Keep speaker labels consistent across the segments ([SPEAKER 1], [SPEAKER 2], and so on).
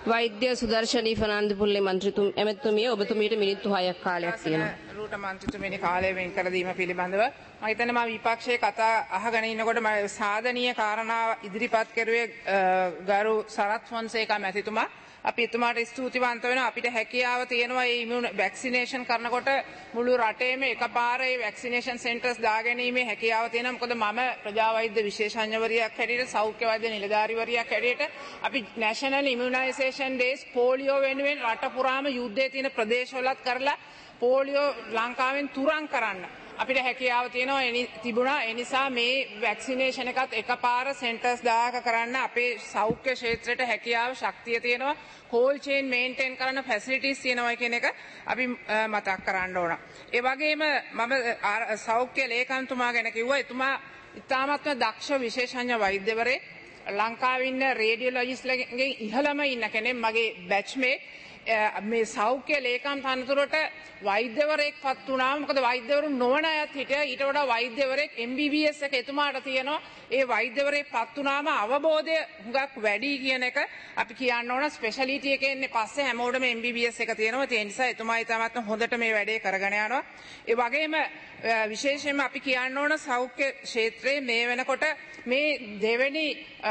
[SPEAKER 1] වෛද්‍ය සුදර්ශනී ෆර්නාන්දෙපුල්ලේ මන්ත්‍රීතුම එමෙතුමිය ඔබතුමීට මිනිත්තු 6ක් කාලයක් තියෙනවා.
[SPEAKER 2] රූට මන්ත්‍රීතුමනි කාලය වෙන් කර දීම පිළිබඳව මම හිතන්නේ මම විපක්ෂයේ කතා අහගෙන ඉන්නකොට මම සාධනීය කාරණා ඉදිරිපත් කරුවේ ගරු සරත් ෆොන්සේකා මැතිතුමා. අපි එතුමාට ස්තුතිවන්ත වෙනවා. අපිට හැකියාව තියෙනවා මේ ඉමුන් වැක්සිනේෂන් කරනකොට මුළු රටේම එකපාරේ වැක්සිනේෂන් සෙන්ටර්ස් දාගැනීමේ හැකියාව තියෙනවා. මොකද මම ප්‍රජා වෛද්‍ය විශේෂඥවරියක් හැටියට සෞඛ්‍ය වෛද්‍ය නිලධාරීවරියක් හැටියට අපි නැෂනල් ඉමුනයිසේෂන් ඩේස් පෝලියෝ වෙනුවෙන් රට පුරාම යුද්ධයේ තියෙන ප්‍රදේශවලත් කරලා පෝලියෝ ලංකාවෙන් තුරන් කරන්න අපිට හැකියාව තිබුණා. ඒ නිසා මේ වැක්සිනේෂන් එකත් එකපාර සෙන්ටර්ස් 10ක කරන්න අපේ සෞඛ්‍ය ක්ෂේත්‍රයට හැකියාව ශක්තිය තියෙනවා. කෝල් චේන් මේන්ටේන් කරන්න ෆැසිලිටිස් තියෙනවා කියන එක අපි මතක් කරන්න ඕන. ඒ වගේම මම සෞඛ්‍ය ලේකම්තුමා ගැන කිව්වා. එතුමා ඉතාමත්ම දක්ෂ විශේෂඥ වෛද්‍යවරයෙක්. ලංකාවේ ඉන්න රේඩියොලොජිස්ට්ලගෙන් ඉහළම ඉන්න කෙනෙක් මගේ බැච්මේට්. මේ සෞඛ්‍ය ලේකම් තනතුරට වෛද්‍යවරයෙක් පත් වුණාම මොකද වෛද්‍යවරු නොවන අයත් හිටියා. ඊට වඩා වෛද්‍යවරයෙක් MBBS එක එතුමාට තියෙනවා. ඒ වෛද්‍යවරයෙක් පත් වුණාම අවබෝධය හුඟක් වැඩි කියන එක අපි කියන්න ඕන. ස්පෙෂලිටි එකේ ඉන්නේ පස්සේ හැමෝටම MBBS එක තියෙනවා. ඒ නිසා එතුමා ඊටමත් හොඳට මේ වැඩේ කරගෙන යනවා. ඒ වගේම විශේෂයෙන්ම අපි කියන්න ඕන සෞඛ්‍ය ක්ෂේත්‍රයේ මේ වෙනකොට මේ දෙවෙනි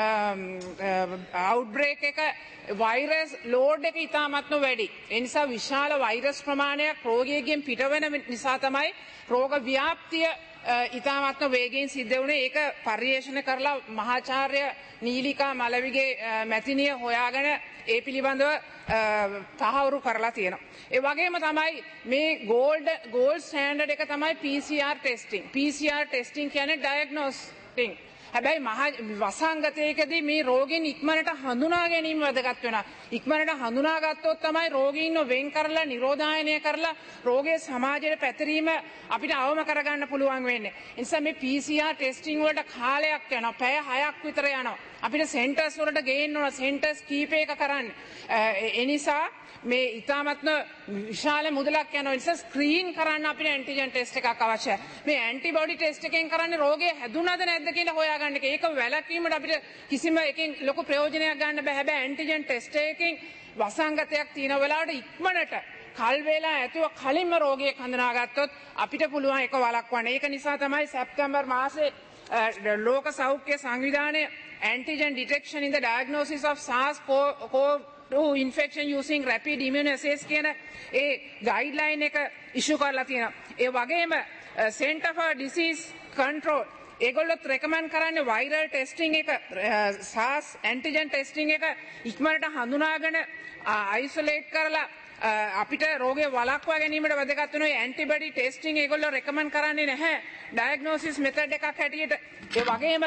[SPEAKER 2] අවුට්බ්‍රේක් එක වෛරස් ලෝඩ් එක ඉතාමත්ම වැඩි. ඒ නිසා විශාල වෛරස් ප්‍රමාණයක් රෝගියෙක්ගෙන් පිටවෙන නිසා තමයි රෝග ව්‍යාප්තිය ඉතාමත්ම වේගයෙන් සිද්ධ වුණේ. ඒක පර්යේෂණ කරලා මහාචාර්ය නීලිකා මලවිගේ මැතිනිය හොයාගෙන ඒ පිළිබඳව තහවුරු කරලා තියෙනවා. ඒ වගේම තමයි මේ ගෝල්ඩ් ස්ටෑන්ඩඩ් එක තමයි PCR ටෙස්ටිං. PCR ටෙස්ටිං කියන්නේ ඩයග්නොස්ටික්. හැබැයි වසංගතයකදී මේ රෝගීන් ඉක්මනට හඳුනා ගැනීම වැදගත් වෙනවා. ඉක්මනට හඳුනාගත්තොත් තමයි රෝගීන්ව වෙන් කරලා නිරෝධායනය කරලා රෝගයේ සමාජයට පැතිරීම අපිට අවම කරගන්න පුළුවන් වෙන්නේ. ඒ නිසා මේ PCR ටෙස්ටිං වලට කාලයක් යනවා. පැය 6ක් විතර යනවා. අපිට සෙන්ටර්ස් වලට ගේන්න ඕන. සෙන්ටර්ස් කීපයක කරන්න. ඒ නිසා මේ ඉතාමත්ම විශාල මුදලක් යනවා. ඒ නිසා ස්ක්‍රීන් කරන්න අපිට ඇන්ටිජන් ටෙස්ට් එකක් අවශ්‍යයි. මේ ඇන්ටිබොඩි ටෙස්ට් එකෙන් කරන්නේ රෝගය හැදුනද නැද්ද කියලා හොයාගන්න එක. ඒක වැළැක්වීමට අපිට කිසිම එකකින් ලොකු ප්‍රයෝජනයක් ගන්න බෑ. හැබැයි ඇන්ටිජන් ටෙස්ට් එකකින් වසංගතයක් තියෙන වෙලාවට ඉක්මනට කල් වේලා ඇතුව කලින්ම රෝගියෙක් හඳුනාගත්තොත් අපිට පුළුවන් ඒක වළක්වන්න. ඒක නිසා තමයි සැප්තැම්බර් මාසේ ලෝක සෞඛ්‍ය සංවිධානය antigen detection in the diagnosis of SARS-CoV-2 infection using rapid immunoassays කියන ඒ ගයිඩ්ලයින් එක ඉෂු කරලා තියෙනවා. ඒ වගේම Center for Disease Control ඒගොල්ලොත් රෙකමන්ඩ් කරන්නේ වෛරල් ටෙස්ටිං එක SARS ඇන්ටිජන් ටෙස්ටිං එක ඉක්මනට හඳුනාගෙන අයිසොලේට් කරලා අපිට රෝගය වළක්වා ගැනීමට වැදගත් වෙන ඇන්ටිබොඩි ටෙස්ටිං ඒගොල්ලෝ රෙකමන්ඩ් කරන්නේ නැහැ ඩයග්නොසිස් මෙතඩ් එකක් හැටියට. ඒ වගේම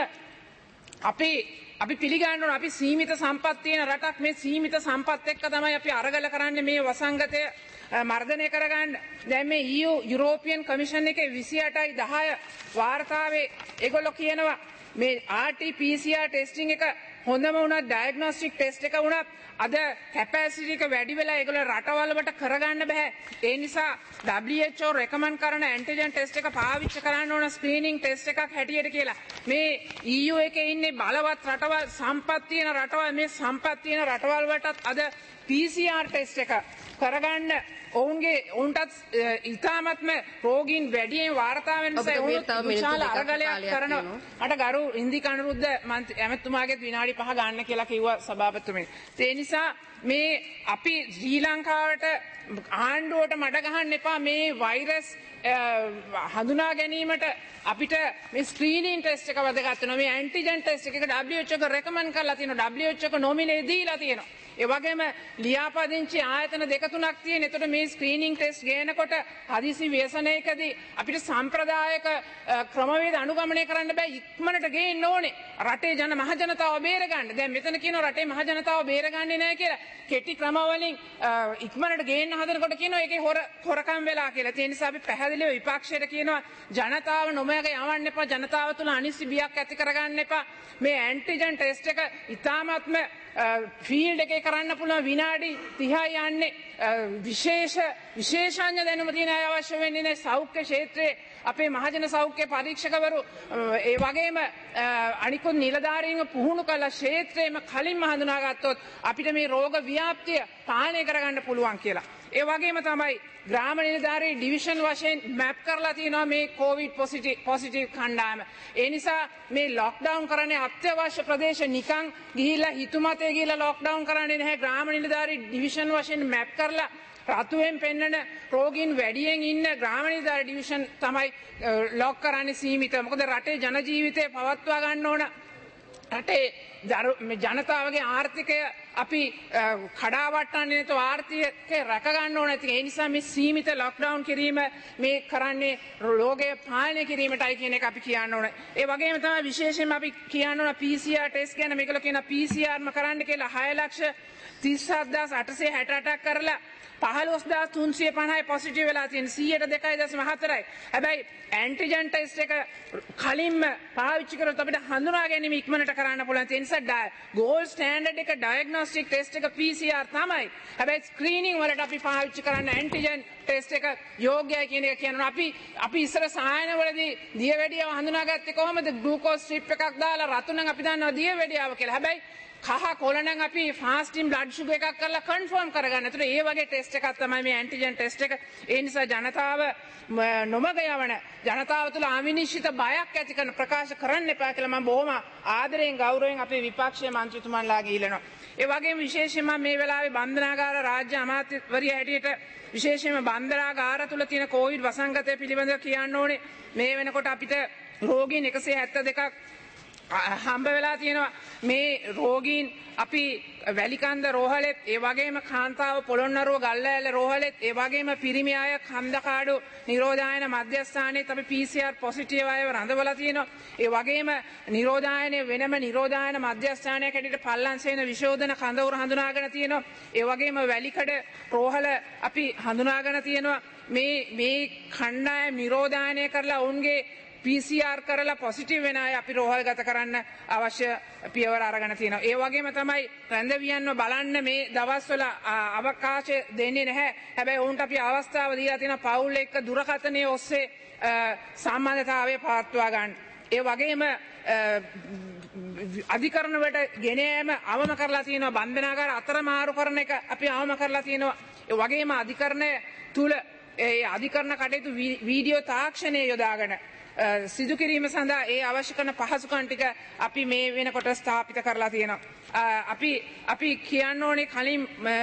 [SPEAKER 2] අපි පිළිගන්න ඕන අපි සීමිත සම්පත් තියෙන රටක්. මේ සීමිත සම්පත් එක්ක තමයි අපි අරගල කරන්නේ මේ වසංගතය මර්ධනය කරගන්න. දැන් මේ EU යුරෝපියන් කමිෂන් එකේ 28/10 වාර්තාවේ ඒගොල්ලෝ කියනවා මේ RT-PCR ටෙස්ටිං එක හොඳම වුණත් ඩයග්නොස්ටික් ටෙස්ට් එක වුණත් අද කැපැසිටි එක වැඩි වෙලා ඒගොල්ලෝ රටවල් වලට කරගන්න බෑ. ඒ නිසා WHO රෙකමන්ඩ් කරන ඇන්ටිජන් ටෙස්ට් එක පාවිච්චි කරන්න ඕන ස්ක්‍රීනින් ටෙස්ට් එකක් හැටියට කියලා. මේ EU එකේ ඉන්නේ බලවත් රටවල් සම්පත් තියෙන රටවල්. මේ සම්පත් තියෙන රටවල් වලටත් අද PCR ටෙස්ට් එක කරගන්න ඔවුන්ටත් ඉතාමත්ම රෝගීන් වැඩියෙන් වාර්තා වෙන නිසා විශාල අරගලයක් කරනවා. මට ගරු ඉන්දික අනුරුද්ධ ඇමතුමාගේ විනාඩි 5 ගන්න කියලා කිව්වා සභාපතිතුමනි. ඒ නිසා මේ අපි ශ්‍රී ලංකාවට ආණ්ඩුවට මඩ ගහන්න එපා. මේ වෛරස් හඳුනා ගැනීමට අපිට මේ ස්ක්‍රීනින් ටෙස්ට් එක වැදගත් වෙනවා. මේ ඇන්ටිජන් ටෙස්ට් එක WHO එක රෙකමන්ඩ් කරලා තියෙනවා. WHO එක නොමිලේ දීලා තියෙනවා. ඒ වගේම ලියාපදිංචි ආයතන 2-3ක් තියෙන. එතකොට මේ ස්ක්‍රීනින් ටෙස්ට් ගේනකොට හදිසි ව්‍යසනයකදී අපිට සම්ප්‍රදායික ක්‍රමවේද අනුගමනය කරන්න බෑ. ඉක්මනට ගේන්න ඕනේ. රටේ මහ ජනතාව බේරගන්න. දැන් මෙතන කියනවා රටේ මහ ජනතාව බේරගන්නේ නැහැ කියලා. කෙටි ක්‍රමවලින් ඉක්මනට ගේන්න හදනකොට කියනවා ඒකේ හොරකම් වෙලා කියලා. ඒ නිසා අපි පැහැදිලිව විපක්ෂයට කියනවා ජනතාව නොමග යවන්න එපා. ජනතාව තුළ අනිසි බියක් ඇති කරගන්න එපා. මේ ඇන්ටිජන් ටෙස්ට් එක ඉතාමත්ම ෆීල්ඩ් එකේ කරන්න පුළුවන් විනාඩි 30යි යන්නේ විශේෂඥ දැනුම තියෙන අය අවශ්‍ය වෙන්නේ නැහැ සෞඛ්‍ය ක්ෂේත්‍රයේ අපේ මහජන සෞඛ්‍ය පරීක්ෂකවරු ඒ වගේම අනිකුත් නිලධාරීන්ව පුහුණු කළ ක්ෂේත්‍රයේම කලින්ම හඳුනාගත්තොත් අපිට මේ රෝග ව්‍යාප්තිය පාලනය කරගන්න පුළුවන් කියලා. ඒ වගේම තමයි ග්‍රාම නිලධාරී ඩිවිෂන් වශයෙන් මැප් කරලා තියෙනවා මේ කොවිඩ් පොසිටිව් කණ්ඩායම. ඒ නිසා මේ ලොක්ඩවුන් කරන්නේ අත්‍යවශ්‍ය ප්‍රදේශ නිකන් ගිහිල්ලා හිතුමතේ ගිහිල්ලා ලොක්ඩවුන් කරන්නේ නැහැ. ග්‍රාම නිලධාරී ඩිවිෂන් වශයෙන් මැප් කරලා රතුවෙන් පෙන්නන රෝගීන් වැඩියෙන් ඉන්න ග්‍රාම නිලධාරී ඩිවිෂන් තමයි ලොක් කරන්නේ සීමිත. මොකද රටේ ජන ජීවිතය පවත්වා ගන්න ඕන. රටේ ජනතාවගේ ආර්ථිකය අපි කඩාවට්ටන්නේ නැතුව ආර්ථිකය රැක ගන්න ඕන. ඒ නිසා මේ සීමිත ලොක්ඩවුන් කිරීම මේ කරන්නේ රෝගය පාලනය කිරීමටයි කියන එක අපි කියන්න ඕන. ඒ වගේම තමයි විශේෂයෙන්ම අපි කියන්න ඕන PCR ටෙස්ට් ගැන. මේකල කියන PCRම කරන්න කියලා 6,37,868ක් කරලා 15,350යි පොසිටිව් වෙලා තියෙන 2.4%. හැබැයි ඇන්ටිජන් ටෙස්ට් එක කලින්ම පාවිච්චි කරොත් අපිට හඳුනා ගැනීම ඉක්මනට කරන්න පුළුවන්. ඒ නිසා ගෝල්ඩ් ස්ටෑන්ඩඩ් එක ඩයග්නොස්ටික් ටෙස්ට් එක PCR තමයි. හැබැයි ස්ක්‍රීනින් වලට අපි පාවිච්චි කරන්න ඇන්ටිජන් ටෙස්ට් එක යෝග්‍යයි කියන එක කියනවා. අපි ඉස්සර සායනවලදී දියවැඩියාව හඳුනාගත්තේ කොහොමද? ග්ලූකෝස් ස්ට්‍රිප් එකක් දාලා රතු නම් අපි දන්නවා දියවැඩියාව කියලා. හැබැයි කහ කොළ නම් අපි ෆාස්ටින් බ්ලඩ් ෂුගර් එකක් කරලා කන්ෆර්ම් කරගන්න. ඒතර ඒ වගේ ටෙස්ට් එකක් තමයි මේ ඇන්ටිජන් ටෙස්ට් එක. ඒ නිසා ජනතාව නොමග යවන ජනතාව තුළ අවිනිශ්චිත බයක් ඇති කරන ප්‍රකාශ කරන්න එපා කියලා මම බොහොම ආදරයෙන් ගෞරවයෙන් අපේ විපක්ෂීය මන්ත්‍රීතුමන්ලාගේ ඉල්ලනවා. ඒ වගේම විශේෂයෙන්ම මේ වෙලාවේ බන්ධනාගාර රාජ්‍ය අමාත්‍යවරිය හැටියට විශේෂයෙන්ම බන්ධනාගාර තුළ තියෙන කොවිඩ් වසංගතය පිළිබඳව කියන්න ඕනේ. මේ වෙනකොට අපිට රෝගීන් 172ක් හම්බ වෙලා තියෙනවා. මේ රෝගීන් අපි වැලිකන්ද රෝහලෙත් ඒ වගේම කාන්තාව පොළොන්නරුව ගල්ලෑල්ල රෝහලෙත් ඒ වගේම පිරිමි අය කන්දකාඩු නිරෝධායන මධ්‍යස්ථානයේත් අපි PCR පොසිටිව් අයව රඳවලා තියෙනවා. ඒ වගේම නිරෝධායනයේ වෙනම නිරෝධායන මධ්‍යස්ථානයක හැටියට පල්ලන්සේන විශෝධන කඳවුර හඳුනාගෙන තියෙනවා. ඒ වගේම වැලිකඩ රෝහල අපි හඳුනාගෙන තියෙනවා. මේ කණ්ඩායම් නිරෝධායනය කරලා ඔවුන්ගේ PCR කරලා පොසිටිව් වෙන අය අපි රෝහල් ගත කරන්න අවශ්‍ය පියවර අරගෙන තියෙනවා. ඒ වගේම තමයි රැඳවියන්ව බලන්න මේ දවස්වල අවකාශය දෙන්නේ නැහැ. හැබැයි ඔවුන්ට අපි අවස්ථාව දීලා තියෙනවා පවුල් එක්ක දුරකථනයේ ඔස්සේ සම්බන්ධතාවය පවත්වා ගන්න. ඒ වගේම අධිකරණ වලට ගෙන යාම අවම කරලා තියෙනවා. බන්ධනාගාර අතරමාරු කරන එක අපි අවම කරලා තියෙනවා. ඒ වගේම අධිකරණය තුල ඒ අධිකරණ කටයුතු වීඩියෝ තාක්ෂණය යොදාගෙන සිදු කිරීම සඳහා ඒ අවශ්‍ය කරන පහසුකම් ටික අපි මේ වෙනකොට ස්ථාපිත කරලා තියෙනවා. අපි කියන්න ඕනේ කලින්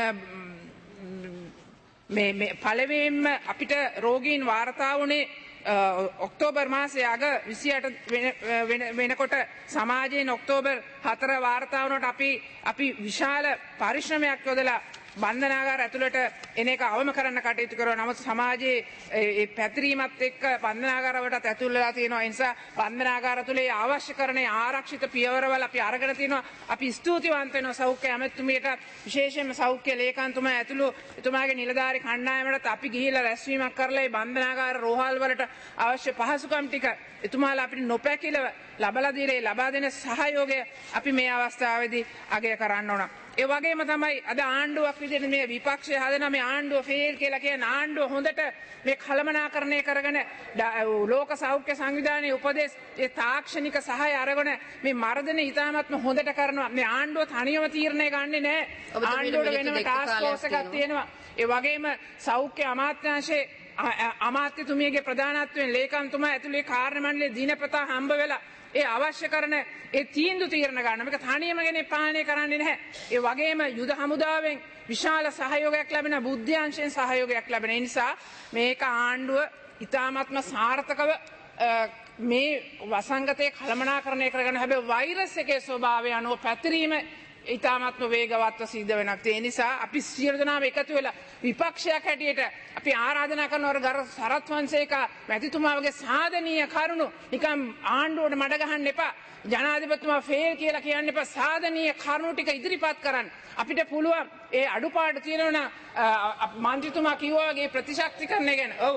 [SPEAKER 2] මේ පළවෙනිම අපිට රෝගීන් වාර්තා වුණේ ඔක්තෝබර් මාසයේ අග 28 වෙනකොට සමාජයෙන් ඔක්තෝබර් 4 වාර්තා වුණාට අපි විශාල පරිශ්‍රමයක් යොදලා බන්ධනාගාර ඇතුළට එන එක අවම කරන්න කටයුතු කරනවා. නමුත් සමාජයේ ඒ පැතිරීමත් එක්ක බන්ධනාගාරවලට ඇතුල් වෙලා තියෙනවා. ඒ නිසා බන්ධනාගාර තුලේ අවශ්‍ය කරන ආරක්ෂිත පියවරවල අපි අරගෙන තියෙනවා. අපි ස්තුතිවන්ත වෙනවා සෞඛ්‍ය ඇමතුමියට, විශේෂයෙන්ම සෞඛ්‍ය ලේකම්තුමා ඇතුළු එතුමාගේ නිලධාරී කණ්ඩායමට අපි ගිහිල්ලා රැස්වීමක් කරලා මේ බන්ධනාගාර රෝහල් වලට අවශ්‍ය පහසුකම් ටික එතුමාලා අපිට නොපැකිලව ලබා දෙන සහයෝගය අපි මේ අවස්ථාවේදී අගය කරන්න ඕන. ඒ වගේම තමයි අද ආණ්ඩුවක් විදිහට මේ විපක්ෂය හදන මේ ආණ්ඩුව ෆේල් කියලා කියන ආණ්ඩුව හොඳට මේ කළමනාකරණය කරගෙන ලෝක සෞඛ්‍ය සංවිධානයේ උපදෙස් ඒ තාක්ෂණික සහාය අරගෙන මේ මර්ධන ඉතාමත්ම හොඳට කරනවා. මේ ආණ්ඩුව තනියම තීරණය ගන්නෙ නෑ. ආණ්ඩුවට වෙනම ටාස්ක් ෆෝස් එකක් තියෙනවා. ඒ වගේම සෞඛ්‍ය අමාත්‍යාංශයේ අමාත්‍යතුමියගේ ප්‍රධානත්වයෙන් ලේකම්තුමා ඇතුළේ කාර්ය මණ්ඩලයේ දිනපතා හම්බ වෙලා ඒ අවශ්‍ය කරන ඒ තීන්දුව ගන්න මේක තනියම ගෙන පාලනය කරන්නේ නැහැ. ඒ වගේම යුද හමුදාවෙන් විශාල සහයෝගයක් ලැබෙන බුද්ධ්‍යංශයෙන් සහයෝගයක් ලැබෙන නිසා මේක ආණ්ඩුව ඉතාමත්ම සාර්ථකව මේ වසංගතයේ කළමනාකරණය කරගන්න. හැබැයි වෛරස් එකේ ස්වභාවය අනුව පැතිරීම ඉතාමත්ම වේගවත්ව සිද්ධ වෙනවා. ඒ නිසා අපි සියලු දෙනාම එකතු වෙලා විපක්ෂයක් හැටියට අපි ආරාධනා කරනවා ගරු සරත් වංශේකා මැතිතුමා වගේ සාධනීය කරුණු නිකම් ආණ්ඩුවට මඩ ගහන්න එපා. ජනාධිපතිතුමා ෆේල් කියලා කියන්න එපා. සාධනීය කරුණු ටික ඉදිරිපත් කරන්න. අපිට පුළුවන් ඒ අඩුපාඩු තියෙනවා මන්ත්‍රීතුමා කිව්වා වගේ ප්‍රතිශක්තිකරණය ගැන. ඔව්.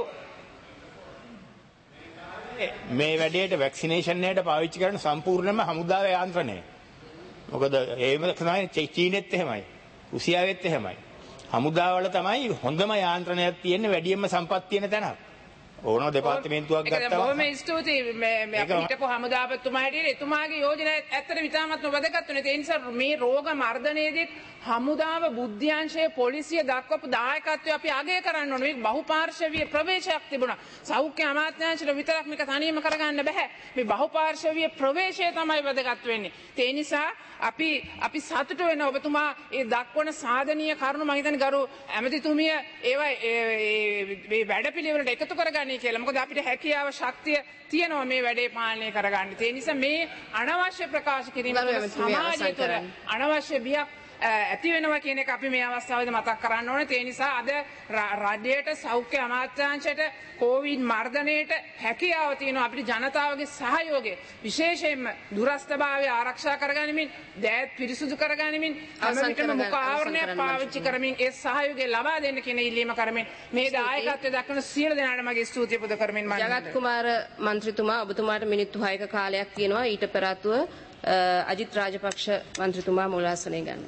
[SPEAKER 3] මේ වැඩේට වැක්සිනේෂන් එකට පාවිච්චි කරන සම්පූර්ණයෙන්ම හමුදාවේ යාන්ත්‍රණය. මොකද එහෙම තමයි චීනෙත් එහෙමයි. රුසියාවෙත් එහෙමයි. හමුදාවල තමයි හොඳම යාන්ත්‍රණයක් තියෙන්නේ වැඩියෙන්ම සම්පත් තියෙන තැනක්. ඕනෝ දෙපාර්තමේන්තුවක් ගත්තා.
[SPEAKER 2] බොහොම ස්තුතියි මේ හිටපු හමුදාපතිතුමා හැටියට එතුමාගේ යෝජනා ඇත්තට විතාමත්ම වැදගත් වෙනවා. ඒ නිසා මේ රෝග මර්ධනයේදී හමුදාව බුද්ධ්‍යංශයේ පොලිසිය දක්වපු දායකත්වය අපි අගය කරන්න ඕනේ. මේක බහුපාර්ශවීය ප්‍රවේශයක් තිබුණා. සෞඛ්‍ය අමාත්‍යාංශයට විතරක් මේක තනියම කරගන්න බෑ. මේ බහුපාර්ශවීය ප්‍රවේශය තමයි වැදගත් වෙන්නේ. ඒ නිසා අපි සතුට වෙන ඔබතුමා ඒ දක්වන සාධනීය කරුණු මම හිතන්නේ ගරු ඇමතිතුමිය ඒවා මේ වැඩපිළිවෙලට එකතු කරගන්නේ කියලා. මොකද අපිට හැකියාව ශක්තිය තියෙනවා මේ වැඩේ පාලනය කරගන්න. ඒ නිසා මේ අනවශ්‍ය ප්‍රකාශ කිරීම සමාජය තුළ අනවශ්‍ය බියක් ඇති වෙනවා කියන එක අපි මේ අවස්ථාවේදී මතක් කරන්න ඕනේ. ඒ නිසා අද රාජ්‍යයට සෞඛ්‍ය අමාත්‍යාංශයට කොවිඩ් මර්ධනයට හැකියාව තියෙනවා. අපිට ජනතාවගේ සහයෝගය විශේෂයෙන්ම දුරස්ථභාවය ආරක්ෂා කරගනිමින් දෑත් පිරිසුදු කරගනිමින් හැමවිටම මුඛ ආවරණය පාවිච්චි කරමින් ඒ සහයෝගය ලබා දෙන්න කියන ඉල්ලීම කරමින් මේ දායකත්වය දක්වන සියලු දෙනාට මගේ ස්තුතිය පුද කරමින් මම
[SPEAKER 1] ජගත් කුමාර මන්ත්‍රීතුමා ඔබතුමාට මිනිත්තු 6ක කාලයක් තියෙනවා. ඊට පෙර ආතුව අජිත් රාජපක්ෂ මන්ත්‍රීතුමා මූලාසනය ගන්න.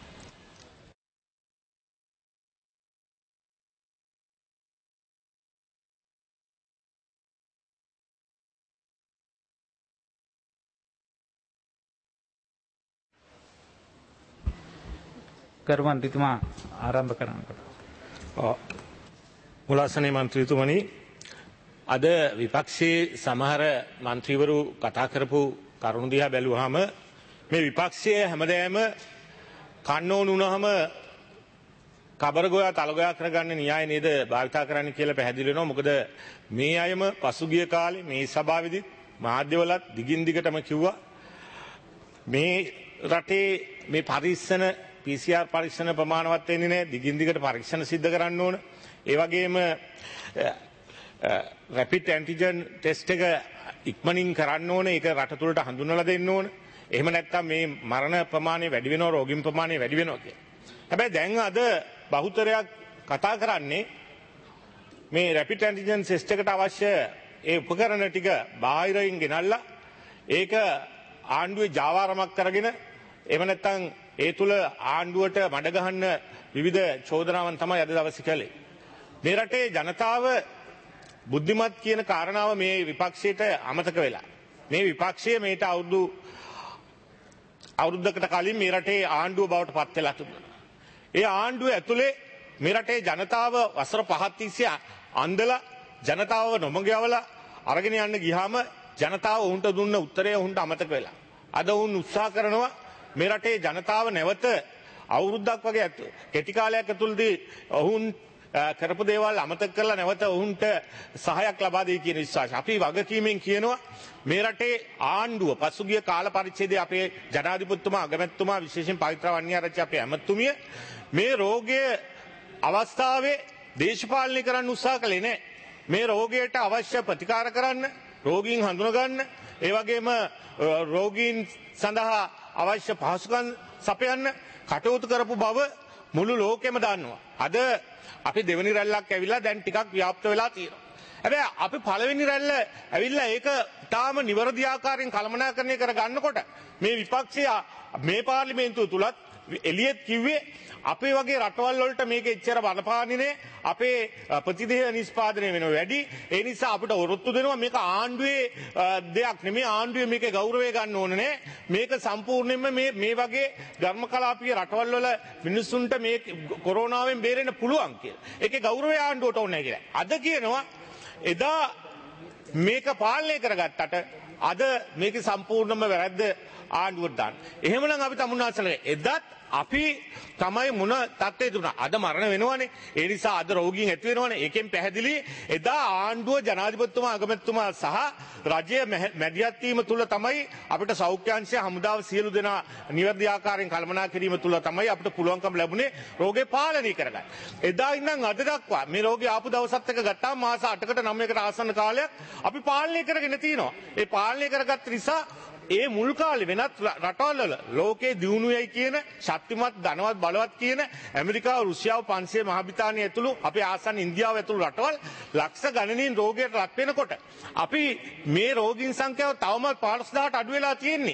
[SPEAKER 4] කර්මන්තිතුමා ආරම්භ කරන්නට.
[SPEAKER 5] මුලාසනේ මන්ත්‍රීතුමනි අද විපක්ෂයේ සමහර මන්ත්‍රීවරු කතා කරපු කරුණු දිහා බැලුවාම මේ විපක්ෂයේ හැමදේම කන්න ඕන වුණාම කබරගෝයා තලගෝයා කරගන්න න්‍යාය නේද භාවිතා කරන්න කියලා පැහැදිලි වෙනවා. මොකද මේ අයම පසුගිය කාලේ මේ සභාවේදී මාධ්‍යවලත් දිගින් දිගටම කිව්වා මේ රටේ මේ පරීක්ෂණ PCR පරීක්ෂණ ප්‍රමාණවත් වෙන්නේ නැහැ. දිගින් දිගට පරීක්ෂණ සිද්ධ කරන්න ඕන. ඒ වගේම රැපිඩ් ඇන්ටිජන් ටෙස්ට් එක ඉක්මනින් කරන්න ඕන. ඒක රට තුළට හඳුන්වලා දෙන්න ඕන. එහෙම නැත්නම් මේ මරණ ප්‍රමාණය වැඩි වෙනවා, රෝගීන් ප්‍රමාණය වැඩි වෙනවා කියලා. හැබැයි දැන් අද බහුතරයක් කතා කරන්නේ මේ රැපිඩ් ඇන්ටිජන් ටෙස්ට් එකට අවශ්‍ය ඒ උපකරණ ටික බාහිරින් ගෙනල්ලා ඒක ආණ්ඩුවේ ජාවාරමක් කරගෙන එහෙම නැත්නම් ඒ තුළ ආණ්ඩුවට මඩ ගහන්න විවිධ චෝදනාවන් තමයි අද දවසේ කළේ. මේ රටේ ජනතාව බුද්ධිමත් කියන කාරණාව මේ විපක්ෂයට අමතක වෙලා. මේ විපක්ෂය මේට අවුරුද්දකට කලින් මේ රටේ ආණ්ඩුව බවට පත් වෙලා තිබුණා. ඒ ආණ්ඩුව ඇතුලේ මේ රටේ ජනතාව වසර 5ක් තිස්සේ අන්දලා ජනතාව නොමගයවලා අරගෙන යන්න ගියාම ජනතාව උන්ට දුන්න උත්තරය උන්ට අමතක වෙලා. අද උන් උත්සාහ කරනවා මේ රටේ ජනතාව නැවත අවුරුද්දක් වගේ කෙටි කාලයක් ඇතුළතදී ඔවුන් කරපු දේවල් අමතක කරලා නැවත ඔවුන්ට සහායක් ලබා දෙයි කියන විශ්වාසය. අපි වගකීමෙන් කියනවා මේ රටේ ආණ්ඩුව පසුගිය කාල පරිච්ඡේදයේ අපේ ජනාධිපතිතුමා අගමැතිතුමා විශේෂයෙන් පවිත්‍ර වන්නිආරච්චි අපේ ඇමතුමිය මේ රෝගය අවස්ථාවේ දේශපාලනය කරන්න උත්සාහ කළේ නැහැ. මේ රෝගයට අවශ්‍ය ප්‍රතිකාර කරන්න, රෝගීන් හඳුනගන්න, ඒ වගේම රෝගීන් සඳහා අවශ්‍ය පහසුකම් සපයන්න කටයුතු කරපු බව මුළු ලෝකෙම දන්නවා. අද අපි දෙවෙනි රැල්ලක් ඇවිල්ලා දැන් ටිකක් ව්‍යාප්ත වෙලා තියෙනවා. හැබැයි අපි පළවෙනි රැල්ල ඇවිල්ලා ඒක තාම නිවැරදි ආකාරයෙන් කළමනාකරණය කර ගන්නකොට මේ විපක්ෂය මේ පාර්ලිමේන්තුව තුලත් එළියෙත් කිව්වේ අපේ වගේ රටවල් වලට මේක එච්චර බලපාන්නේ අපේ ප්‍රතිදේහ නිෂ්පාදනය වෙන වැඩි. ඒ නිසා අපිට ඔරොත්තු දෙනවා මේක ආණ්ඩුවේ දෙයක් නෙමෙයි, ආණ්ඩුවේ මේකේ ගෞරවය ගන්න ඕනේ නේ. මේක සම්පූර්ණයෙන්ම මේ වගේ ධර්මකලාපීය රටවල් වල මිනිස්සුන්ට මේ කොරෝනාවෙන් බේරෙන්න පුළුවන් කියලා. ඒකේ ගෞරවය ආණ්ඩුවට ඕනේ කියලා. අද කියනවා එදා මේක පාලනය කරගත්තට අද මේක සම්පූර්ණයෙන්ම වැරද්ද ආණ්ඩුවට දාන්න. එහෙමනම් අපි තමුන්නාසලගේ එදත් අපි තමයි මොන තත්ත්වයේ දුනා. අද මරණ වෙනවනේ. ඒ නිසා අද රෝගීන් ඇති වෙනවනේ. ඒකෙන් පැහැදිලි එදා ආණ්ඩුව ජනාධිපතිතුමා අගමැතිතුමා සහ රජය මැදිහත් වීම තුල තමයි අපිට සෞඛ්‍යාංශය හමුදාව සියලු දෙනා නිවැරදි ආකාරයෙන් කළමනා කිරීම තුල තමයි අපිට පුළුවන්කම ලැබුණේ රෝගේ පාලනය කරගන්න. එදා ඉඳන් අද දක්වා මේ රෝගේ ආපු දවසත් එක ගත්තාම මාස 8කට 9කට ආසන්න කාලයක් අපි පාලනය කරගෙන තිනවා. ඒ පාලනය කරගත්ත නිසා ඒ මුල් කාලේ වෙනත් රටවල් වල ලෝකේ දියුණුවයි කියන ශක්තිමත් ධනවත් බලවත් කියන ඇමරිකාව රුසියාව 500 මහ බ්‍රිතාන්‍ය ඇතුළු අපේ ආසන්න ඉන්දියාව ඇතුළු රටවල් ලක්ෂ ගණනින් රෝගයට ලක් වෙනකොට අපි මේ රෝගීන් සංඛ්‍යාව තවමත් 15000ට අඩු වෙලා තියෙන්නේ.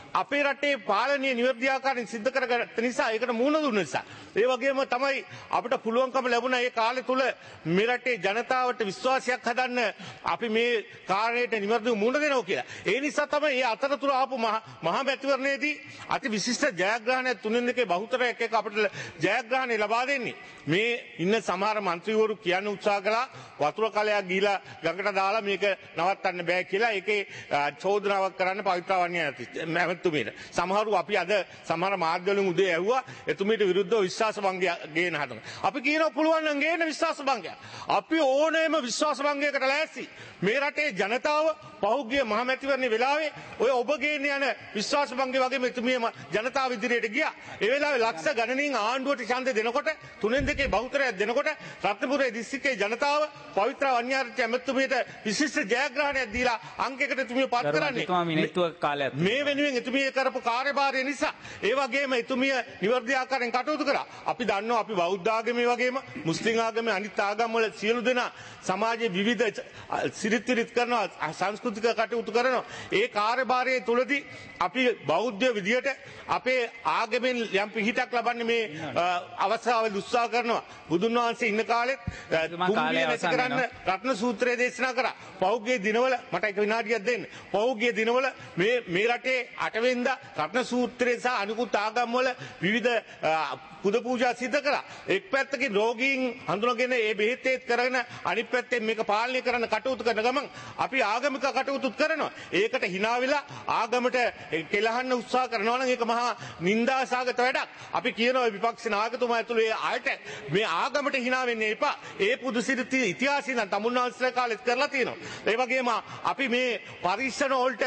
[SPEAKER 5] අපේ රටේ පාලනීය නිවැරදිආකාරයෙන් සිද්ධ කරගත්ත නිසා ඒකට මුහුණ දුන්න නිසා. ඒ වගේම තමයි අපිට පුළුවන්කම ලැබුණා මේ කාලය තුල මේ රටේ ජනතාවට විශ්වාසයක් හදන්න අපි මේ කාර්යයට නිවැරදිව මුහුණ දෙනවා කියලා. ඒ නිසා තමයි මේ අතරතුර ආපු මහා මැතිවරණයේදී අති විශිෂ්ට ජයග්‍රහණයක් 3-2 බහුතරයක් එක්ක අපිට ජයග්‍රහණය ලබා දෙන්නේ. මේ ඉන්න සමහර മന്ത്രിවරු කියන්න උත්සාහ කළා වතුර කලයක් ගිහිලා ගඟට දාලා මේක නවත්තන්න බෑ කියලා. ඒකේ චෝදනාවක් කරන්න පවිත්‍රාවන්‍ය ඇමතුමීට. සමහරු අපි අද සමහර මාධ්‍ය වලින් උදේ ඇහුවා එතුමීට විරුද්ධව විශ්වාස භංගය ගේන හදන. අපි කියනවා පුළුවන් නම් ගේන විශ්වාස භංගය. අපි ඕනෑම විශ්වාස භංගයකට ලෑස්ති. මේ රටේ ජනතාව පහුගිය මහ මැතිවරණේ වෙලාවේ ඔය ඔබ ගේන යන විශ්වාස භංගය වගේම එතුමියම ජනතාව ඉදිරියට ගියා. ඒ වෙලාවේ ලක්ෂ ගණනින් ආණ්ඩුවට ඡන්දය දෙනකොට 3-2 බහුතරයක් දෙනකොට රත්නපුරේ දිස්ත්‍රික්කයේ ජනතාව පවිත්‍ර වන්‍යාරච්චි ඇමතුමියට විශිෂ්ට ජයග්‍රහණයක් දීලා අංකයකට එතුමිය පත් කරන්නේ. මේ වෙනුවෙන් එතුමිය කරපු කාර්යභාරය නිසා ඒ වගේම එතුමිය නිවැරදි ආකාරයෙන් කටයුතු කරා. අපි දන්නවා අපි බෞද්ධ ආගමේ වගේම මුස්ලිම් ආගමේ අනිත් ආගම් වල සියලු දෙනා සමාජයේ විවිධ සිරිත් විරිත් කරනවා සංස්කෘතික කටයුතු කරනවා. ඒ කාර්යභාරයේ තුලදී අපි බෞද්ධ විදියට අපේ ආගමෙන් යම් පිහිටක් ලබන්නේ මේ අවස්ථාවල උත්සාහ කරනවා. බුදුන් වහන්සේ ඉන්න කාලෙත් කුම්භිය නැති කරන්න රත්න සූත්‍රය දේශනා කරා. පෞද්ගලික දිනවල මට එක විනාඩියක් දෙන්න. පෞද්ගලික දිනවල මේ රටේ 8 වෙනිදා රත්න සූත්‍රය සහ අනිකුත් ආගම් වල විවිධ පුද පූජා සිද්ධ කරා. එක් පැත්තකින් රෝගීන් හඳුනගෙන ඒ බෙහෙත් කරගෙන අනිත් පැත්තෙන් මේක පාලනය කරන්න කටයුතු කරන ගමන් අපි ආගමික කටයුතු කරනවා. ඒකට hina වෙලා ආගමට කෙලහන්න උත්සාහ කරනවා නම් ඒක මහා නින්දාසගත වැඩක්. අපි කියනවා විපක්ෂ නායකතුමා ඇතුළු ඒ ආයත මේ ආගමට hina වෙන්න එපා. ඒ පුදු සිරිත ඉතිහාසය නම් තමුන්වහන්සේලා කාලෙත් කරලා තියෙනවා. ඒ වගේම අපි මේ පරීක්ෂණ වලට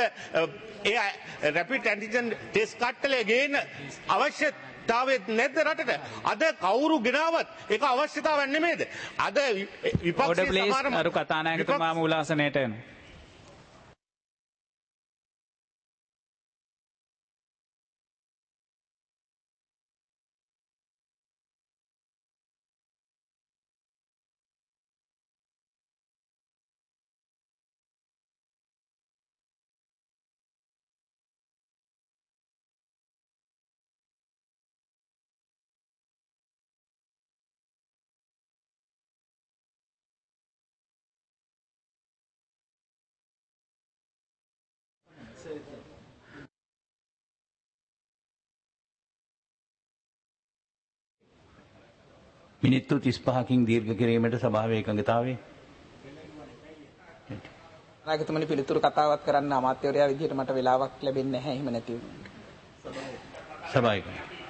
[SPEAKER 5] ඒ රැපිඩ් ඇන්ටිජන් ටෙස්ට් කට්ටලේ ගේන අවශ්‍ය තාවෙත් නැද්ද රටට? අද කවුරු ගෙනාවත් ඒක අවශ්‍යතාවයක් නෙමෙයිද? අද විපක්ෂයේ සමහර
[SPEAKER 4] අරු කතානායකතුමා මූලාසනයට එන
[SPEAKER 6] මිනිත්තු 35කින් දීර්ඝ කිරීමට සභාවේ එකඟතාවය.
[SPEAKER 7] නායකතුමනි පිළිතුරු කතාවක් කරන්න අමාත්‍යවරයා විදිහට මට වෙලාවක් ලැබෙන්නේ නැහැ. එහෙම නැති වුණා.
[SPEAKER 6] සභාවේක.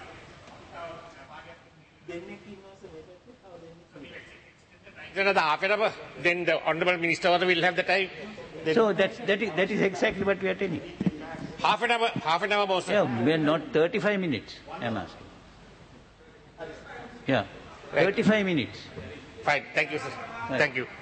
[SPEAKER 5] Then the honorable minister will have the time.
[SPEAKER 6] So that is exactly what we are telling.
[SPEAKER 5] Half an hour more.
[SPEAKER 6] Yeah, we are not 35 minutes. I am asking. Yeah. 35 minutes.
[SPEAKER 5] Fine. Thank you, sir.
[SPEAKER 6] Right.
[SPEAKER 5] Thank you.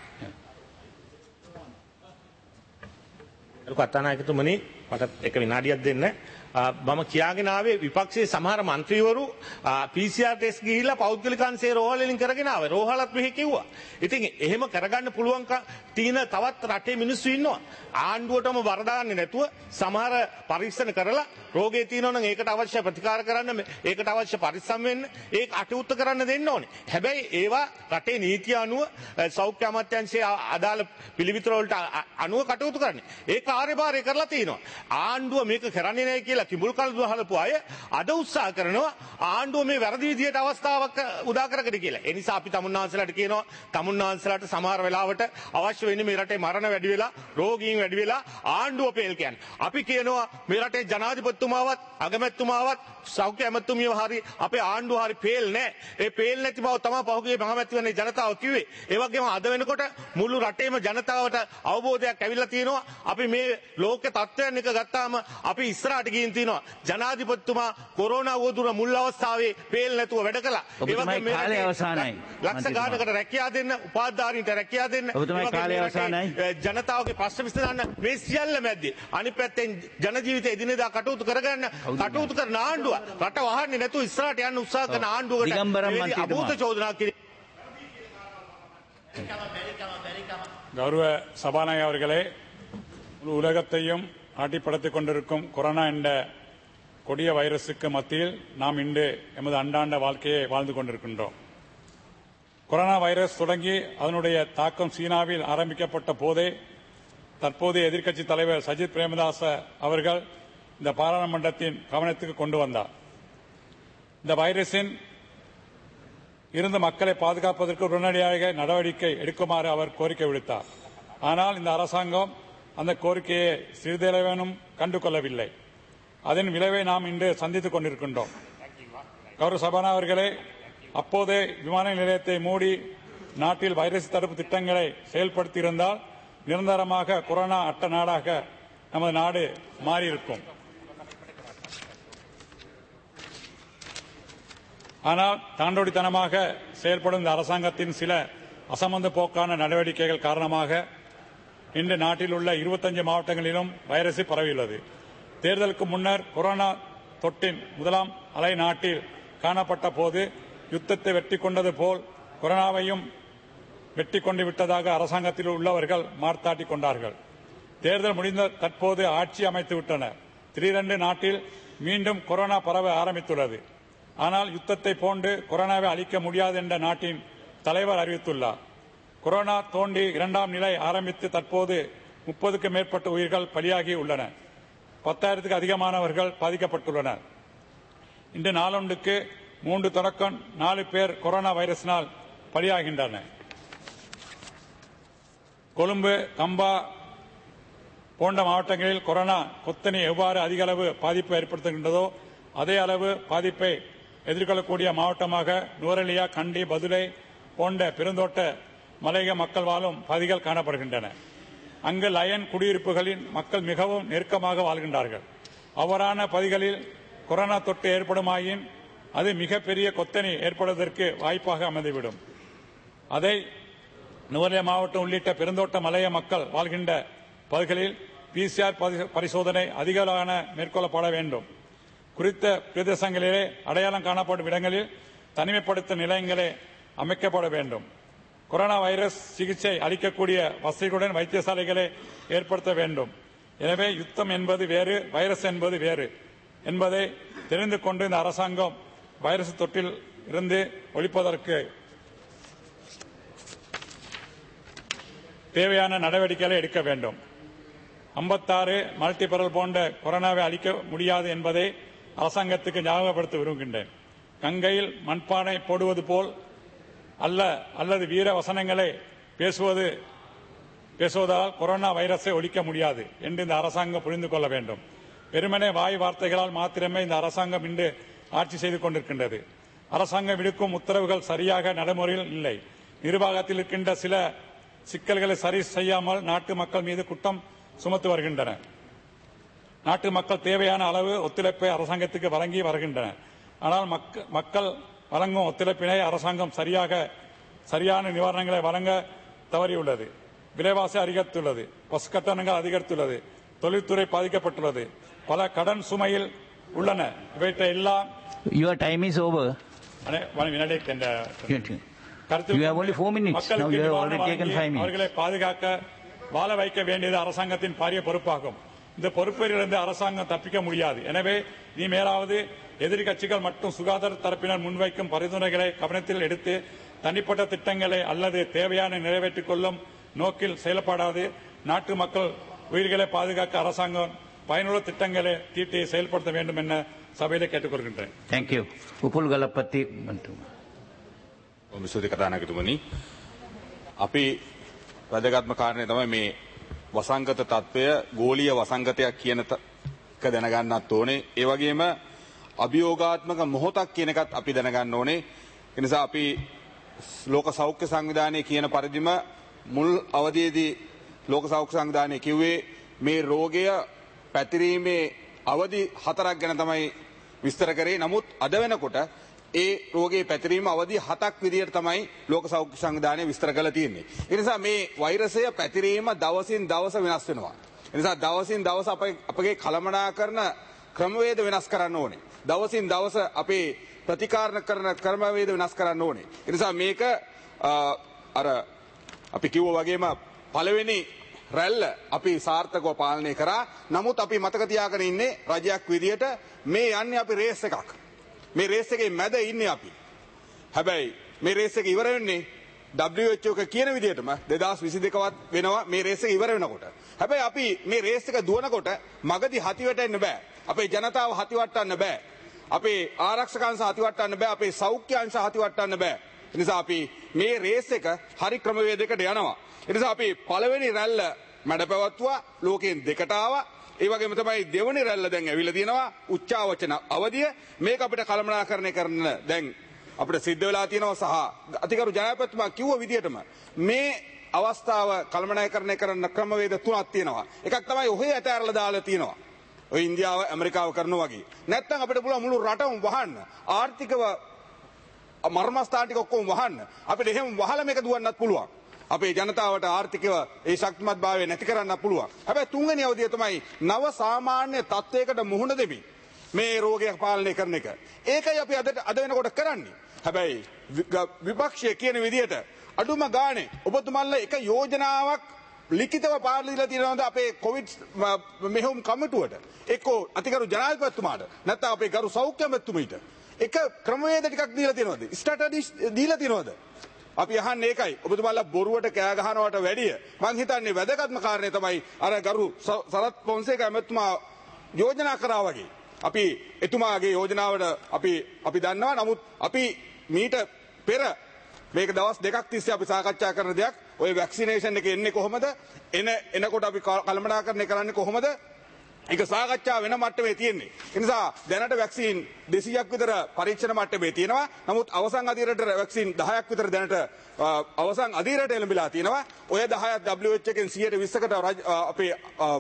[SPEAKER 5] කතානායකතුමනි මට එක විනාඩියක් දෙන්න. මම කියාගෙන ආවේ විපක්ෂයේ සමහර മന്ത്രിවරු PCR test ගිහිල්ලා පෞද්ගලික අංශේ රෝහල වලින් කරගෙන ආවේ. රෝහලත් මෙහි කිව්වා. ඉතින් එහෙම කරගන්න පුළුවන් තියෙන තවත් රටේ මිනිස්සු ඉන්නවා. ආණ්ඩුවටම වරදාන්නේ නැතුව සමහර පරීක්ෂණ කරලා රෝගේ තියෙනවා නම් ඒකට අවශ්‍ය ප්‍රතිකාර කරන්න ඒකට අවශ්‍ය පරිස්සම් වෙන්න ඒක අටයුත්ත කරන්න දෙන්න ඕනේ. හැබැයි ඒවා රටේ නීතිය අනුව සෞඛ්‍ය අමාත්‍යාංශයේ අදාළ පිළිවිතර වලට අනුව කටයුතු කරන්නේ. ඒ කාර්යභාරය කරලා තියෙනවා. ආණ්ඩුව මේක කරන්නේ නැහැ කියලා කිඹුල් කල්දුව හලපු අය අද උත්සාහ කරනවා ආණ්ඩුව මේ වැරදි විදියට අවස්ථාවක් උදා කරගන්න කියලා. ඒ නිසා අපි තමුන්නාන්සලාට කියනවා තමුන්නාන්සලාට සමහර වෙලාවට අවශ්‍ය වෙන්නේ මේ රටේ මරණ වැඩි වෙලා රෝගීන් වැඩි වෙලා ආණ්ඩුව පෙල් කියන්නේ. අපි කියනවා මේ රටේ ජනාධිපතිතුමාවත් අගමැතිතුමාවත් සෞඛ්‍ය ඇමතුමියව හරි අපේ ආණ්ඩුව හරි පෙල් නැහැ. ඒ පෙල් නැති බව තමයි පහුගිය මහමැතිවරණේ ජනතාව කිව්වේ. ඒ වගේම අද වෙනකොට මුළු රටේම ජනතාවට අවබෝධයක් ඇවිල්ලා තියෙනවා. අපි මේ ලෝක තත්ත්වයන් එක ගත්තාම අපි ඉස්සරහට ගිහින් තියෙනවා. ජනාධිපතිතුමා කොරෝනා වදුර මුල් අවස්ථාවේ පෙල් නැතුව වැඩ කළා.
[SPEAKER 6] ඒ වගේම මේ කාලය අවසానයි.
[SPEAKER 5] ලක්ෂ ගානකට රැකියාව දෙන්න, උපාධාරීන්ට රැකියාව දෙන්න.
[SPEAKER 6] ඔබතුමායි කාලය අවසానයි.
[SPEAKER 5] ජනතාවගේ ප්‍රශ්න විසඳන්න මේ සියල්ල මැද්දේ අනිත් පැත්තෙන් ජන ජීවිත එදිනෙදා කටයුතු කරගන්න කටයුතු කරන ආණ්ඩුව රට වහන්නේ නැතුව ඉස්සරහට යන්න උත්සාහ කරන ආණ්ඩුවකට අභූත චෝදනා කිරීම.
[SPEAKER 8] கௌரவ சபாநாயகர் அவர்களே, முழு உலகத்தையும் ஆட்டிப்படைத்துக் கொண்டிருக்கும் கொரோனா என்ற கொடிய வைரஸுக்கு மத்தியில் நாம் இன்று எமது அன்றாட வாழ்க்கையை வாழ்ந்து கொண்டிருக்கின்றோம். கொரோனா வைரஸ் தொடங்கி அதனுடைய தாக்கம் சீனாவில் ஆரம்பிக்கப்பட்ட போதே தற்போதைய எதிர்க்கட்சி தலைவர் சஜித் பிரேமதாச அவர்கள் இந்த பாராளுமன்றத்தின் கவனத்துக்கு கொண்டு வந்தார். இந்த வைரஸின் இருந்து மக்களை பாதுகாப்பதற்கு உடனடியாக நடவடிக்கை எடுக்குமாறு அவர் கோரிக்கை விடுத்தார். ஆனால் இந்த அரசாங்கம் அந்த கோரிக்கையை சிறிதளவேனும் கண்டுகொள்ளவில்லை. அதன் விளைவை நாம் இன்று சந்தித்துக் கொண்டிருக்கின்றோம். கௌரவ சபானா அவர்களே, அப்போதே விமான நிலையத்தை மூடி நாட்டில் வைரஸ் தடுப்பு திட்டங்களை செயல்படுத்தியிருந்தால் நிரந்தரமாக கொரோனா அற்ற நாடாக நமது நாடு மாறியிருக்கும். ஆனால் தாண்டோடித்தனமாக செயல்படும் இந்த அரசாங்கத்தின் சில அசமந்த போக்கான நடவடிக்கைகள் காரணமாக இன்று நாட்டில் உள்ள 25 மாவட்டங்களிலும் வைரஸ் பரவியுள்ளது. தேர்தலுக்கு முன்னர் கொரோனா தொற்றின் முதலாம் அலை நாட்டில் காணப்பட்ட போது யுத்தத்தை வெற்றி கொண்டது போல் கொரோனாவையும் வெற்றி கொண்டு விட்டதாக அரசாங்கத்தில் உள்ளவர்கள் மார்த்தாட்டிக் கொண்டார்கள். தேர்தல் முடிந்த தற்போது ஆட்சி அமைத்து விட்டனர். திடீரென்று நாட்டில் மீண்டும் கொரோனா பரவ ஆரம்பித்துள்ளது. ஆனால் யுத்தத்தை போன்று கொரோனாவை அழிக்க முடியாது என்ற நாட்டின் தலைவர் அறிவித்துள்ளார். கொரோனா தோண்டி 2ஆம் நிலை ஆரம்பித்து தற்போது 30க்கும் மேற்பட்ட உயிர்கள் பலியாகி உள்ளன. 10,000க்கும் அதிகமானவர்கள் பாதிக்கப்பட்டுள்ளனர். இன்று நாளொன்றுக்கு 3 தொடக்கம் 4 பேர் கொரோனா வைரஸினால் பலியாகின்றனர். கொழும்பு, கம்பா போன்ற மாவட்டங்களில் கொரோனா கொத்தனி எவ்வாறு அதிக அளவு பாதிப்பை ஏற்படுத்துகின்றதோ அதே அளவு பாதிப்பை எதிர்கொள்ளக்கூடிய மாவட்டமாக நுவரெலியா, கண்டி, பதுளை போன்ற பெருந்தோட்ட மலையக மக்கள் வாழும் பகுதிகள் காணப்படுகின்றன. அங்கு லயன் குடியிருப்புகளின் மக்கள் மிகவும் நெருக்கமாக வாழ்கின்றார்கள். அவ்வாறான பகுதிகளில் கொரோனா தொற்று ஏற்படுமாயின் அது மிகப்பெரிய கொத்தனி ஏற்படுவதற்கு வாய்ப்பாக அமைந்துவிடும். அதை நுவரெலியா மாவட்டம் உள்ளிட்ட பெருந்தோட்ட மலைய மக்கள் வாழ்கின்ற பகுதிகளில் PCR பரிசோதனை அதிகளவான மேற்கொள்ளப்பட வேண்டும். குறித்த பிரதேசங்களிலே அடையாளம் காணப்படும் இடங்களில் தனிமைப்படுத்தும் நிலையங்களே அமைக்கப்பட வேண்டும். கொரோனா வைரஸ் சிகிச்சை அளிக்கக்கூடிய வசதிகளுடன் வைத்தியசாலைகளை ஏற்படுத்த வேண்டும். எனவே யுத்தம் என்பது வேறு, வைரஸ் என்பது வேறு என்பதை தெரிந்து கொண்டு இந்த அரசாங்கம் வைரஸ் தொற்றில் இருந்து ஒழிப்பதற்கு தேவையான நடவடிக்கைகளை எடுக்க வேண்டும். 56 மல்டிபரல் போன்ற கொரோனாவை அழிக்க முடியாது என்பதை அரசாங்கத்துக்கு ஞாபகப்படுத்த விரும்புகின்றேன். கங்கையில் மண்பானை போடுவது போல் அல்லது வீர வசனங்களை பேசுவதால் கொரோனா வைரஸை ஒழிக்க முடியாது என்று இந்த அரசாங்கம் புரிந்து கொள்ள வேண்டும். வெறுமனே வாய் வார்த்தைகளால் மாத்திரமே இந்த அரசாங்கம் இன்று ஆட்சி செய்து கொண்டிருக்கின்றது. அரசாங்கம் விடுக்கும் உத்தரவுகள் சரியாக நடைமுறையில் இல்லை. நிர்வாகத்தில் இருக்கின்ற சில சிக்கல்களை சரி செய்யாமல் நாட்டு மக்கள் மீது குற்றம் சுமத்து வருகின்றனர். நாட்டு மக்கள் தேவையான அளவு ஒத்துழைப்பை அரசாங்கத்துக்கு வழங்கி வருகின்றனர். ஆனால் மக்கள் வழங்கும் ஒத்துழைப்பினை அரசாங்கம் சரியான நிவாரணங்களை வழங்க தவறியுள்ளது. விலைவாசி அதிகரித்துள்ளது, பஸ் கட்டணங்கள் அதிகரித்துள்ளது, தொழில்துறை பாதிக்கப்பட்டுள்ளது, பல கடன் சுமையில் உள்ளன. இவற்றை எல்லாம்
[SPEAKER 6] Your time is over. You have only 4 minutes. Now you have already taken 5 minutes.
[SPEAKER 8] அவர்களை பாதுகாக்க வாழ வைக்க வேண்டியது அரசாங்கத்தின் பாரிய பொறுப்பாகும். இந்த பொறுப்பிலிருந்து அரசாங்கம் தப்பிக்க முடியாது. எனவே இனிமேலாவது எதிர்க்கட்சிகள் மற்றும் சுகாதார தரப்பினர் முன்வைக்கும் பரிந்துரைகளை கவனத்தில் எடுத்து தனிப்பட்ட திட்டங்களை அல்லது தேவையான நிறைவேற்றிக் கொள்ளும் நோக்கில் செயல்படாது நாட்டு மக்கள் உயிர்களை பாதுகாக்க அரசாங்கம் பயனுள்ள திட்டங்களை தீட்டி செயல்படுத்த வேண்டும் என சபையிலே கேட்டுக்கொள்கின்றேன்.
[SPEAKER 6] Thank you. Upul Galapati Bantu.
[SPEAKER 5] විසුද්ධි කතානායකතුමනි, අපි වැදගත්ම කාරණය තමයි මේ වසංගත තත්ත්වය ගෝලීය වසංගතයක් කියන එක දැනගන්නත් ඕනේ. ඒ වගේම අභියෝගාත්මක මොහොතක් කියන එකත් අපි දැනගන්න ඕනේ. ඒ නිසා අපි ලෝක සෞඛ්‍ය සංවිධානයේ කියන පරිදිම මුල් අවධියේදී ලෝක සෞඛ්‍ය සංවිධානය කිව්වේ මේ රෝගය පැතිරීමේ අවධි 4ක් ගැන තමයි විස්තර කරේ. නමුත් අද වෙනකොට ඒ රෝගයේ පැතිරීම අවධි 7ක් විදියට තමයි ලෝක සෞඛ්‍ය සංවිධානය විස්තර කරලා තියෙන්නේ. ඒ නිසා මේ වෛරසය පැතිරීම දවසින් දවස වෙනස් වෙනවා. ඒ නිසා දවසින් දවස අපගේ කළමනාකරන ක්‍රමවේද වෙනස් කරන්න ඕනේ. දවසින් දවස අපේ ප්‍රතිකාරණ කරන ක්‍රමවේද වෙනස් කරන්න ඕනේ. ඒ නිසා මේක අර අපි කිව්වා වගේම පළවෙනි
[SPEAKER 9] රැල්ල අපි සාර්ථකව පාලනය කරා. නමුත් අපි මතක තියාගෙන ඉන්නේ රජයක් විදියට මේ යන්නේ අපි රේස් එකක්. මේ රේස් එකේ මැද ඉන්නේ අපි. හැබැයි මේ රේස් එක ඉවර වෙන්නේ WHO එක කියන විදිහටම 2022වත් වෙනවා මේ රේස් එක ඉවර වෙනකොට. හැබැයි අපි මේ රේස් එක දුවනකොට මගදී හති වැටෙන්න බෑ. අපේ ජනතාව හති වට්ටන්න බෑ. අපේ ආරක්ෂක අංශ හති වට්ටන්න බෑ. අපේ සෞඛ්‍ය අංශ හති වට්ටන්න බෑ. ඒ නිසා අපි මේ රේස් එක හරි ක්‍රමවේදයකට යනවා. ඒ නිසා අපි පළවෙනි රැල්ල මැඩ පැවැත්වුවා. ලෝකයෙන් දෙකට ආවා. ඒ වගේම තමයි දෙවෙනි රැල්ල දැන් ඇවිල්ලා තියෙනවා. උච්චාවචන අවධිය මේක අපිට කළමනාකරණය කරන්න දැන් අපිට සිද්ධ වෙලා තියෙනවා සහ අතිගරු ජනාධිපතිතුමා කිව්ව විදිහටම මේ අවස්ථාව කළමනාකරණය කරන්න ක්‍රමවේද තුනක් තියෙනවා. එකක් තමයි ඔහේ ඇතෑරලා දාලා තියෙනවා. ඔය ඉන්දියාව ඇමරිකාව කරනවා වගේ. නැත්නම් අපිට පුළුවන් මුළු රටම වහන්න. ආර්ථිකව මර්මස්ථාන ටික ඔක්කොම වහන්න. අපිට එහෙම වහලා මේක දුවන්නත් පුළුවන්. අපේ ජනතාවට ආර්ථිකව ඒ ශක්තිමත්භාවය නැති කරන්න පුළුවන්. හැබැයි තුන්වෙනි අවධිය තමයි නව සාමාන්‍ය තත්වයකට මුහුණ දෙමින් මේ රෝගය පාලනය කරන එක. ඒකයි අපි අද වෙනකොට කරන්නේ. හැබැයි විපක්ෂය කියන විදිහට අඩුම ගානේ ඔබතුමන්ලා එක යෝජනාවක් ලිඛිතව පාරලා දීලා තියෙනවද අපේ කොවිඩ් මෙහෙයුම් කමිටුවට එක්කෝ අතිගරු ජනාධිපතිතුමාට නැත්නම් අපේ ගරු සෞඛ්‍ය අමාත්‍යතුමීට එක ක්‍රමවේද ටිකක් දීලා තියෙනවද ස්ට්‍රැටජිස් දීලා තියෙනවද අපි අහන්නේ ඒකයි ඔබතුමාලා බොරුවට කෑ ගහනවට වැඩිය මං හිතන්නේ වැදගත්ම කාරණේ තමයි අර ගරු සරත් පොන්සේකා අමාත්‍යතුමා යෝජනා කරා වගේ අපි එතුමාගේ යෝජනාවට අපි දන්නවා නමුත් අපි මීට පෙර මේක දවස් දෙකක් තිස්සේ අපි සාකච්ඡා කරන දෙයක් ඔය වැක්සිනේෂන් එක එන්නේ කොහොමද එනකොට අපි කළමනාකරණය කරන්නේ කොහොමද ඒක සාකච්ඡා වෙන මට්ටමේ තියෙන්නේ ඒ නිසා දැනට වැක්සින් 200ක් විතර පරීක්ෂණ මට්ටමේ තියෙනවා නමුත් අවසන් අධීරයට වැක්සින් 10ක් විතර දැනට අවසන් අධීරයට එළඹිලා තියෙනවා ඔය 10ක් WHO එකෙන් 120කට අපේ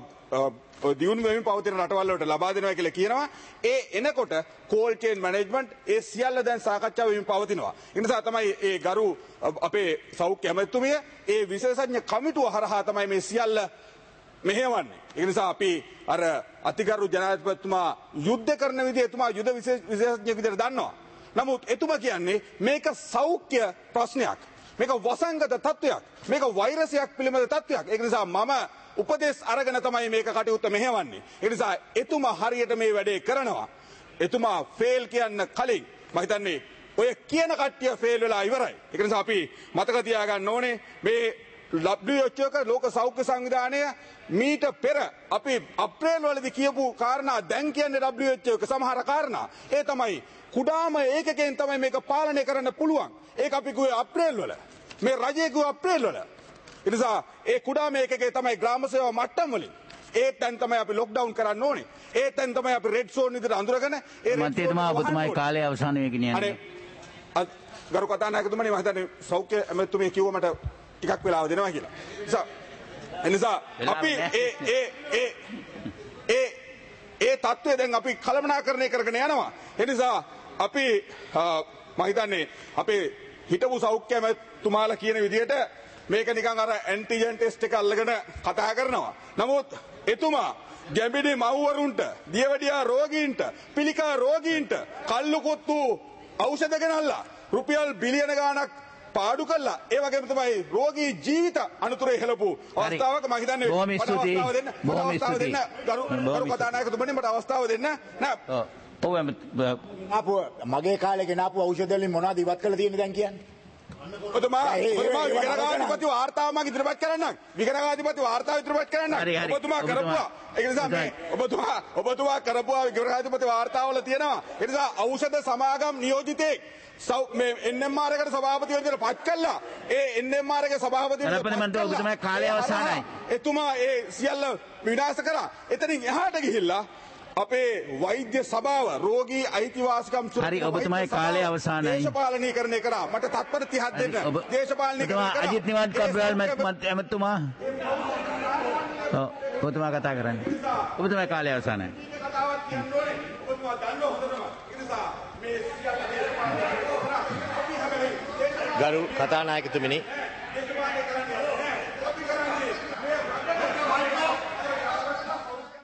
[SPEAKER 9] දියුණු වෙමින් පවතින රටවල් වලට ලබා දෙනවා කියලා කියනවා ඒ එනකොට කෝල්ඩ් චේන් මැනේජ්මන්ට් ඒ සියල්ල දැන් සාකච්ඡා වෙමින් පවතිනවා ඒ නිසා තමයි ඒ ගරු අපේ සෞඛ්‍ය අමාත්‍යතුමිය ඒ විශේෂඥ කමිටුව හරහා තමයි මේ සියල්ල මෙහෙවන්නේ ඒ නිසා අපි අර අතිගරු ජනාධිපතිතුමා යුද්ධ කරන විදිහ එතුමා යුද විශේෂඥයෙක් විදිහට දන්නවා නමුත් එතුමා කියන්නේ මේක සෞඛ්‍ය ප්‍රශ්නයක් මේක වසංගත තත්ත්වයක් මේක වෛරසයක් පිළිබඳ තත්ත්වයක් ඒක නිසා මම උපදේශ අරගෙන තමයි මේක කටයුත්ත මෙහෙවන්නේ. ඒ නිසා එතුමා හරියට මේ වැඩේ කරනවා. එතුමා ෆේල් කියන්න කලින් මම හිතන්නේ ඔය කියන කට්ටිය ෆේල් වෙලා ඉවරයි. ඒක නිසා අපි මතක තියාගන්න ඕනේ මේ WHO එක ලෝක සෞඛ්‍ය සංවිධානය මීට පෙර අපි අප්‍රේල් වලදී කියපු කාරණා දැන් කියන්නේ WHO එක සමහර කාරණා. ඒ තමයි කුඩාම ඒකකෙන් තමයි මේක පාලනය කරන්න පුළුවන්. ඒක අපි කිව්වේ අප්‍රේල් වල. මේ රජයේ කිව්වේ අප්‍රේල් වල. එනිසා ඒ කුඩා මේකකේ තමයි ග්‍රාම සේවා මට්ටම් වලින් ඒ තැන් තමයි අපි ලොක්ඩවුන් කරන්න ඕනේ. ඒ තැන් තමයි අපි රෙඩ් සෝන් විදිහට අඳුරගෙන ඒ
[SPEAKER 6] මන්ත්‍රීතුමා ඔබතුමාගේ කාලය අවසන් වෙ ගෙනියන්නේ.
[SPEAKER 9] ගරු කතානායකතුමනි මම හිතන්නේ සෞඛ්‍ය අමාත්‍යතුමිය කිව්ව මට ටිකක් වෙලාව දෙනවා කියලා. එනිසා අපි ඒ තත්ත්වය දැන් අපි කළමනාකරණය කරගෙන යනවා. එනිසා අපි මම හිතන්නේ අපේ හිටපු සෞඛ්‍ය අමාත්‍යතුමාලා කියන විදිහට මේක නිකන් අර ඇන්ටිජන් ටෙස්ට් එක අල්ලගෙන කතා කරනවා. නමුත් එතුමා ගැඹිඩි මව්වරුන්ට, දියවැඩියා රෝගීන්ට, පිළිකා රෝගීන්ට කල්ලු කොත්තු ඖෂධ ගෙනල්ලා රුපියල් බිලියන ගාණක් පාඩු කළා. ඒ වගේම තමයි රෝගී ජීවිත අනුතරේ හෙළපු අවස්ථාවක මම හිතන්නේ අවස්ථාව දෙන්න ගරු කතානායකතුමනි මට අවස්ථාව දෙන්න නෑ.
[SPEAKER 10] මගේ කාලේ ගෙනාපු ඖෂධ වලින් මොනවද ඉවත් කරලා තියෙන්නේ දැන් කියන්නේ?
[SPEAKER 9] ඔබතුමා විගණකාධිපති වාර්තාව මම ඉදිරිපත් කරන්නම්. විගණකාධිපති වාර්තාව ඉදිරිපත් කරන්නම්. ඔබතුමා කරපුවා. ඒ නිසා මේ ඔබතුමා කරපුවා විගණකාධිපති වාර්තාවල තියෙනවා. ඒ නිසා ඖෂධ සමාගම් නියෝජිතෙක් මේ NMR එකට සභාපති වෙන්න පත් කළා. ඒ NMR එකේ සභාපති
[SPEAKER 6] ඔබතුමා කාලය අවසానයි.
[SPEAKER 9] එතුමා ඒ සියල්ල විනාශ කරා. එතනින් එහාට ගිහිල්ලා අපේ වෛද්‍ය සභාව රෝගී අයිතිවාසිකම්
[SPEAKER 6] හරි ඔබතුමාගේ කාලය අවසానයි.
[SPEAKER 9] දේශපාලනීකරණය කරා. මට තත්පර 30ක් දෙන්න. දේශපාලනීකරණය කරා.
[SPEAKER 6] අජිත් නිවාඩ් කබ්‍රාල් මැතිතුමා ඔබතුමා කතා කරන්නේ. ඔබතුමාගේ කාලය අවසానයි.
[SPEAKER 9] කතාවක් කියන්න ඕනේ. ඔබතුමා දන්නව හොඳටම. ඒ නිසා මේ සියල්ල දේශපාලනය කරා. අපි හැබැයි
[SPEAKER 11] ගරු කතානායකතුමනි
[SPEAKER 9] දේශපාලනය කරන්නේ නැහැ. අපි කරන්නේ මේ